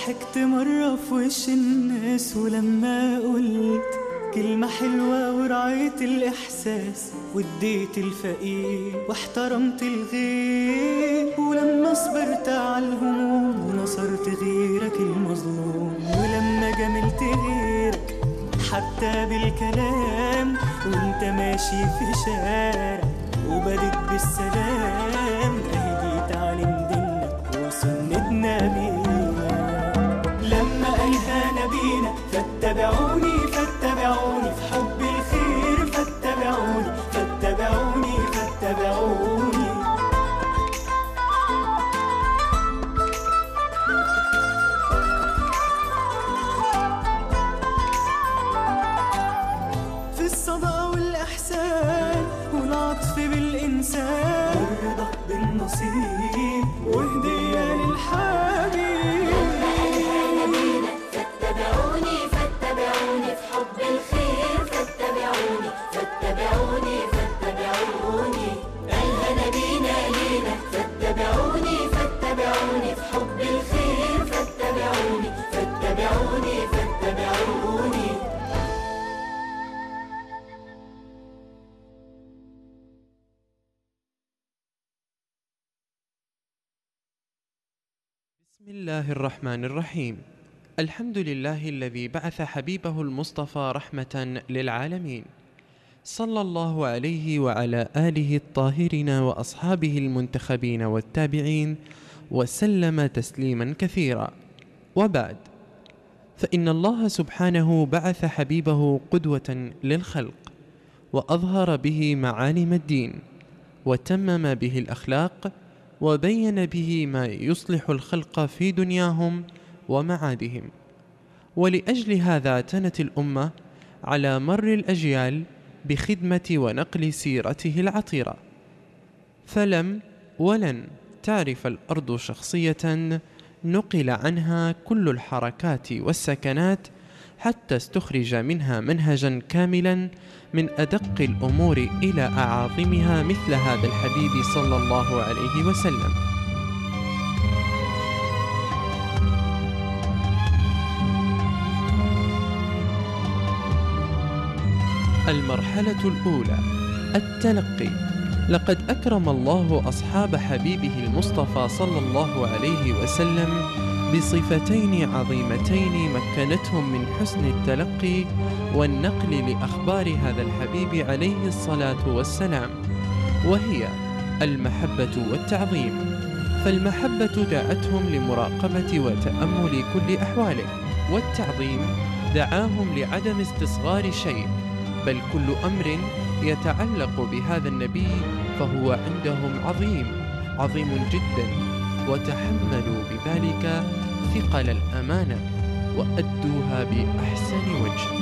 ضحكت مرة في وش الناس، ولما قلت كلمة حلوة ورعيت الإحساس واديت الفقير واحترمت الغير، ولما صبرت على الهموم ونصرت غيرك المظلوم، ولما جملت غيرك حتى بالكلام وانت ماشي في شارع وبدت بالسلام، اهي دي تعليم ديننا وسنة نبينا. لما قالها نبينا فاتبعوني فاتبعوني في حب الخير، فاتبعوني فاتبعوني فاتبعوني. في الصدى والإحسان والعطف بالإنسان والرضا بالنصيب وهدية للحبيب. فاتبعوني فاتبعوني في حب الخير، فاتبعوني فاتبعوني فاتبعوني. قالها نبينا لينا فاتبعوني فاتبعوني في حب الخير، فاتبعوني فاتبعوني فاتبعوني. بسم الله الرحمن الرحيم. الحمد لله الذي بعث حبيبه المصطفى رحمة للعالمين، صلى الله عليه وعلى آله الطاهرين وأصحابه المنتخبين والتابعين وسلم تسليما كثيرا. وبعد، فإن الله سبحانه بعث حبيبه قدوة للخلق، وأظهر به معالم الدين، وتمم به الأخلاق، وبين به ما يصلح الخلق في دنياهم ومعادهم. ولأجل هذا اعتنت الأمة على مر الأجيال بخدمة ونقل سيرته العطيرة، فلم ولن تعرف الأرض شخصية نقل عنها كل الحركات والسكنات حتى استخرج منها منهجا كاملا من أدق الأمور إلى أعاظمها، مثل هذا الحبيب صلى الله عليه وسلم. المرحلة الأولى: التلقي. لقد أكرم الله أصحاب حبيبه المصطفى صلى الله عليه وسلم بصفتين عظيمتين مكنتهم من حسن التلقي والنقل لأخبار هذا الحبيب عليه الصلاة والسلام، وهي المحبة والتعظيم. فالمحبة دعتهم لمراقبة وتأمل كل أحواله، والتعظيم دعاهم لعدم استصغار شيء، بل كل أمر يتعلق بهذا النبي فهو عندهم عظيم جدا، وتحملوا بذلك ثقل الأمانة وأدوها بأحسن وجه.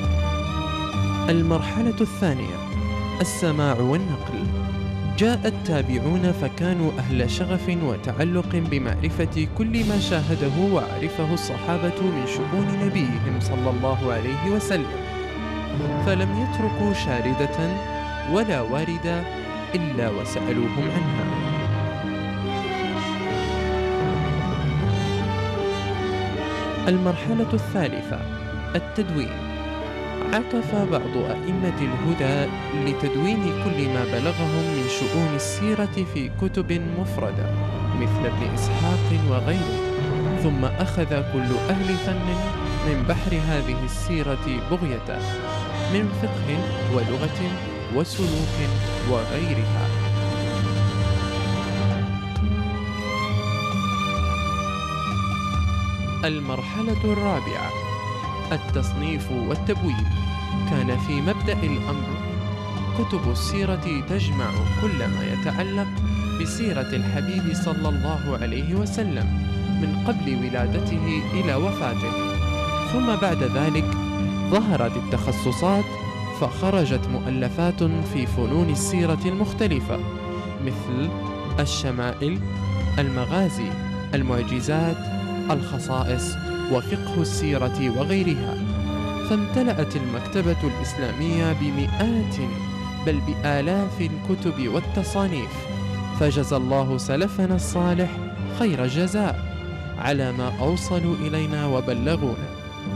المرحلة الثانية: السماع والنقل. جاء التابعون فكانوا أهل شغف وتعلق بمعرفة كل ما شاهده وعرفه الصحابة من شؤون نبيهم صلى الله عليه وسلم، فلم يتركوا شاردة ولا واردة إلا وسألوهم عنها. المرحلة الثالثة: التدوين. عكف بعض أئمة الهدى لتدوين كل ما بلغهم من شؤون السيرة في كتب مفردة مثل ابن إسحاق وغيره، ثم أخذ كل أهل فن من بحر هذه السيرة بغية من فقه ولغة وسلوك وغيرها. المرحلة الرابعة: التصنيف والتبويب. كان في مبدأ الأمر كتب السيرة تجمع كل ما يتعلق بسيرة الحبيب صلى الله عليه وسلم من قبل ولادته إلى وفاته، ثم بعد ذلك ظهرت التخصصات فخرجت مؤلفات في فنون السيرة المختلفة مثل الشمائل، المغازي، المعجزات، الخصائص، وفقه السيرة وغيرها. فامتلأت المكتبة الإسلامية بمئات بل بآلاف الكتب والتصانيف، فجزى الله سلفنا الصالح خير الجزاء على ما أوصلوا إلينا وبلغونا.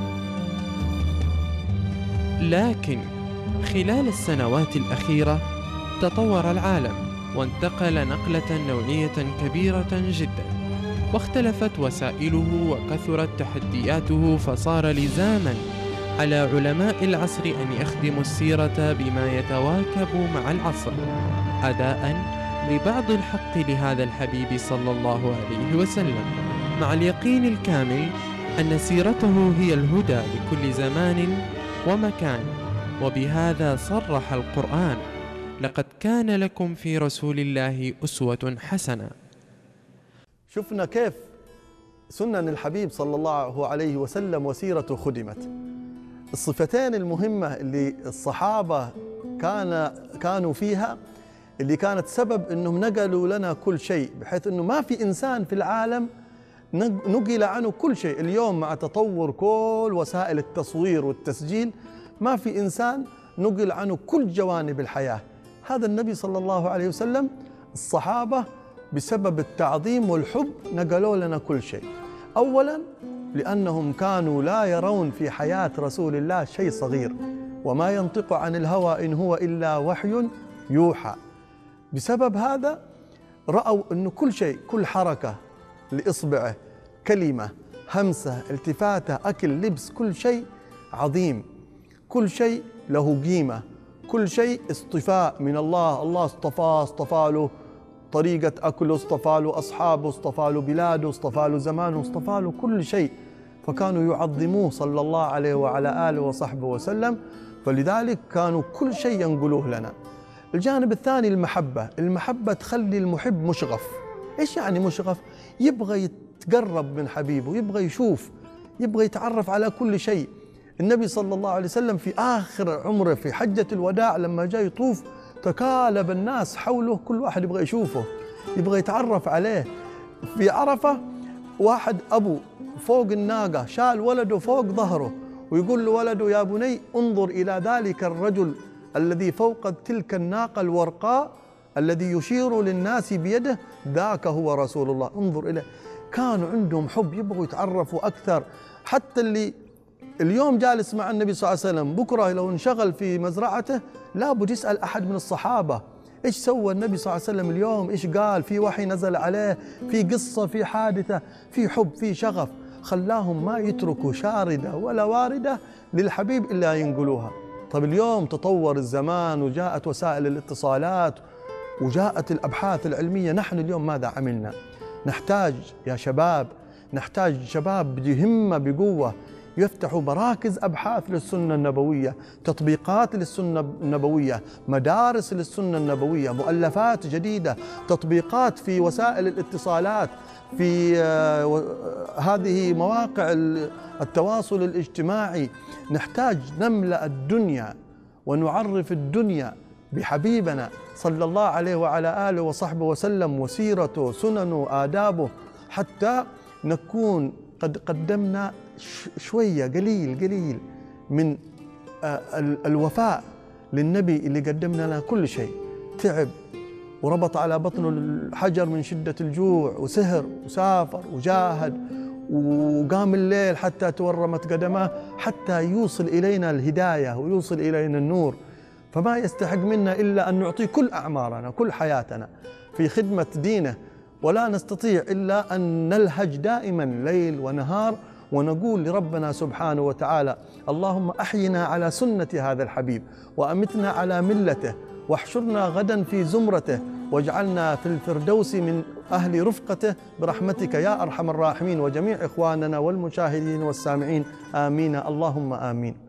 لكن خلال السنوات الأخيرة تطور العالم وانتقل نقلة نوعية كبيرة جدا، واختلفت وسائله وكثرت تحدياته، فصار لزاما على علماء العصر أن يخدموا السيرة بما يتواكب مع العصر، أداء لبعض الحق لهذا الحبيب صلى الله عليه وسلم، مع اليقين الكامل أن سيرته هي الهدى لكل زمان ومكان. وبهذا صرح القرآن: لقد كان لكم في رسول الله أسوة حسنة. شفنا كيف سنن الحبيب صلى الله عليه وسلم وسيرته خدمت. الصفتين المهمة اللي الصحابة كانوا فيها، اللي كانت سبب أنهم نقلوا لنا كل شيء، بحيث أنه ما في إنسان في العالم نقل عنه كل شيء. اليوم مع تطور كل وسائل التصوير والتسجيل ما في إنسان نقل عنه كل جوانب الحياة. هذا النبي صلى الله عليه وسلم الصحابة بسبب التعظيم والحب نقلوا لنا كل شيء. أولاً لأنهم كانوا لا يرون في حياة رسول الله شيء صغير، وما ينطق عن الهوى إن هو إلا وحي يوحى. بسبب هذا رأوا أن كل شيء، كل حركة لإصبعه، كلمة، همسة، التفاتة، أكل، لبس، كل شيء عظيم، كل شيء له قيمة، كل شيء اصطفاء من الله. الله اصطفى له طريقة أكله، اصطفى له أصحابه، اصطفى له بلاده، اصطفى له زمانه، اصطفى له كل شيء، فكانوا يعظموه صلى الله عليه وعلى آله وصحبه وسلم، فلذلك كانوا كل شيء ينقلوه لنا. الجانب الثاني المحبة تخلي المحب مشغف. إيش يعني مشغف؟ يبغى يتقرب من حبيبه، يبغى يشوف، يبغى يتعرف على كل شيء. النبي صلى الله عليه وسلم في آخر عمره في حجة الوداع لما جاء يطوف تكالب الناس حوله، كل واحد يبغى يشوفه، يبغى يتعرف عليه. في عرفة واحد أبو فوق الناقة شال ولده فوق ظهره ويقول لولده: يا بني انظر إلى ذلك الرجل الذي فوق تلك الناقة الورقاء الذي يشير للناس بيده، ذاك هو رسول الله، انظر إليه. كانوا عندهم حب، يبغوا يتعرفوا أكثر. حتى اللي اليوم جالس مع النبي صلى الله عليه وسلم بكرة لو انشغل في مزرعته لابد يسأل أحد من الصحابة: إيش سوى النبي صلى الله عليه وسلم اليوم؟ إيش قال؟ في وحي نزل عليه، في قصة، في حادثة، في حب، في شغف، خلاهم ما يتركوا شاردة ولا واردة للحبيب إلا ينقلوها. طب اليوم تطور الزمان وجاءت وسائل الاتصالات وجاءت الأبحاث العلمية، نحن اليوم ماذا عملنا؟ نحتاج يا شباب، نحتاج شباب بهمة بقوة يفتحوا مراكز أبحاث للسنة النبوية، تطبيقات للسنة النبوية، مدارس للسنة النبوية، مؤلفات جديدة، تطبيقات في وسائل الاتصالات، في هذه مواقع التواصل الاجتماعي. نحتاج نملأ الدنيا ونعرف الدنيا بحبيبنا صلى الله عليه وعلى آله وصحبه وسلم وسيرته، سننه، آدابه، حتى نكون قد قدمنا شوية قليل من الوفاء للنبي اللي قدمنا لنا كل شيء. تعب وربط على بطنه الحجر من شدة الجوع، وسهر وسافر وجاهد وقام الليل حتى تورمت قدماه حتى يوصل إلينا الهداية ويوصل إلينا النور. فما يستحق منا إلا أن نعطي كل أعمارنا، كل حياتنا في خدمة دينه، ولا نستطيع إلا أن نلهج دائما ليل ونهار ونقول لربنا سبحانه وتعالى: اللهم أحينا على سنة هذا الحبيب، وأمتنا على ملته، واحشرنا غدا في زمرته، واجعلنا في الفردوس من أهل رفقته برحمتك يا أرحم الراحمين، وجميع إخواننا والمشاهدين والسامعين، آمين اللهم آمين.